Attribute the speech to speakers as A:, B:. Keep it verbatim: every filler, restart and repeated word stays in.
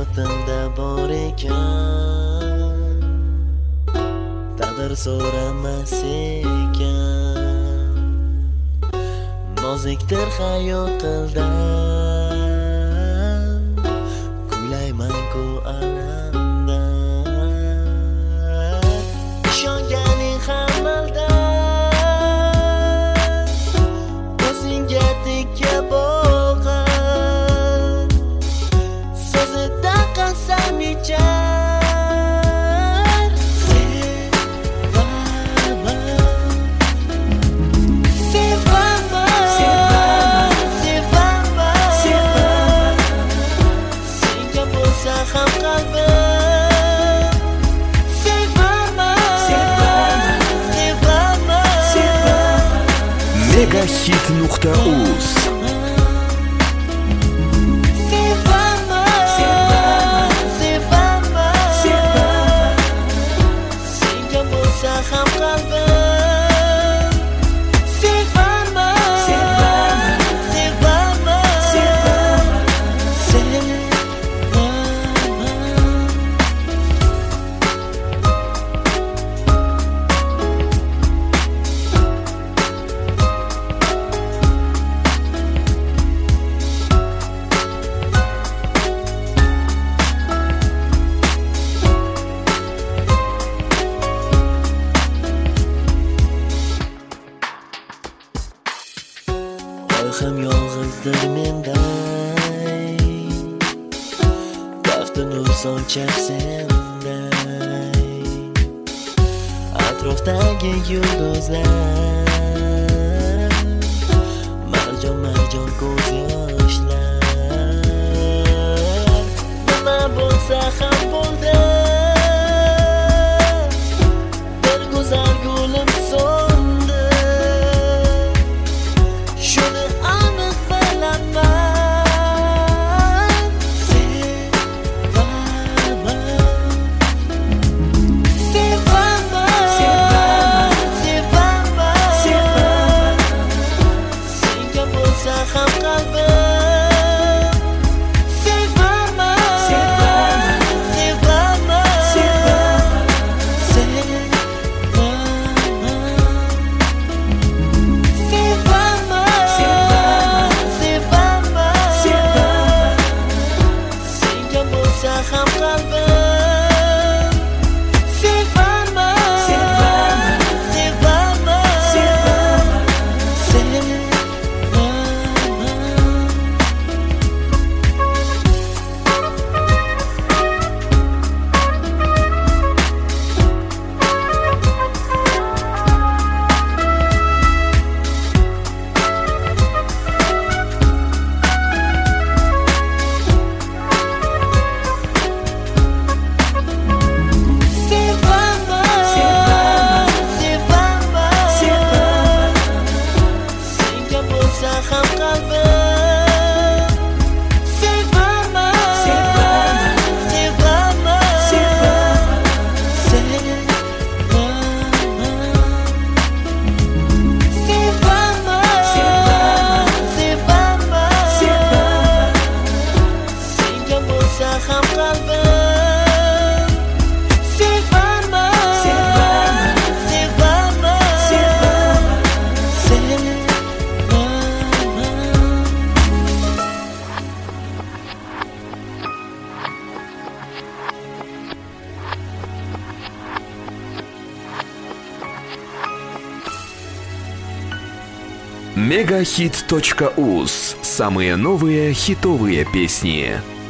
A: hayotimda bor ekan, taqdir so'ramas ekan. Nozikdir hayot qildan, kuylayman-ku alamdan. Ishonganing ham aldan, o'zingga tikka boqar, so'zida qasam ichar. Sevaman, sevaman, sevaman, sevaman, senga bo'lsa ham qalbim. Sevaman, sevaman, sevaman, sevaman.
B: Megahit nuqta uz
A: ham qalbim. Sevaman, sevaman, sevaman, sevaman, ham yolg'izdir menday, baxti nur sochar senday. Atrofdagi yulduzlar marjon marjon ko'z yoshlar. Nima bo'lsa ham bo'ldi, bir go'zal gulim so'ndi. Shuni aniq bilaman. Sevaman, sevaman, sevaman, sevaman, sevaman, senga bo'lsa ham qalbim. Sevaman, sevaman, sevaman, sevaman, ham qalbim. Sevaman, sevaman, sevaman, sevaman, ham qalbim. Sevaman, sevaman, sevaman, sevaman, sevaman, sevaman, sevaman, sevaman, senga bo'lsa ham qalbim. Sevaman, sevaman, sevaman, sevaman,
B: Megahit точка уз. Самые новые хитовые песни.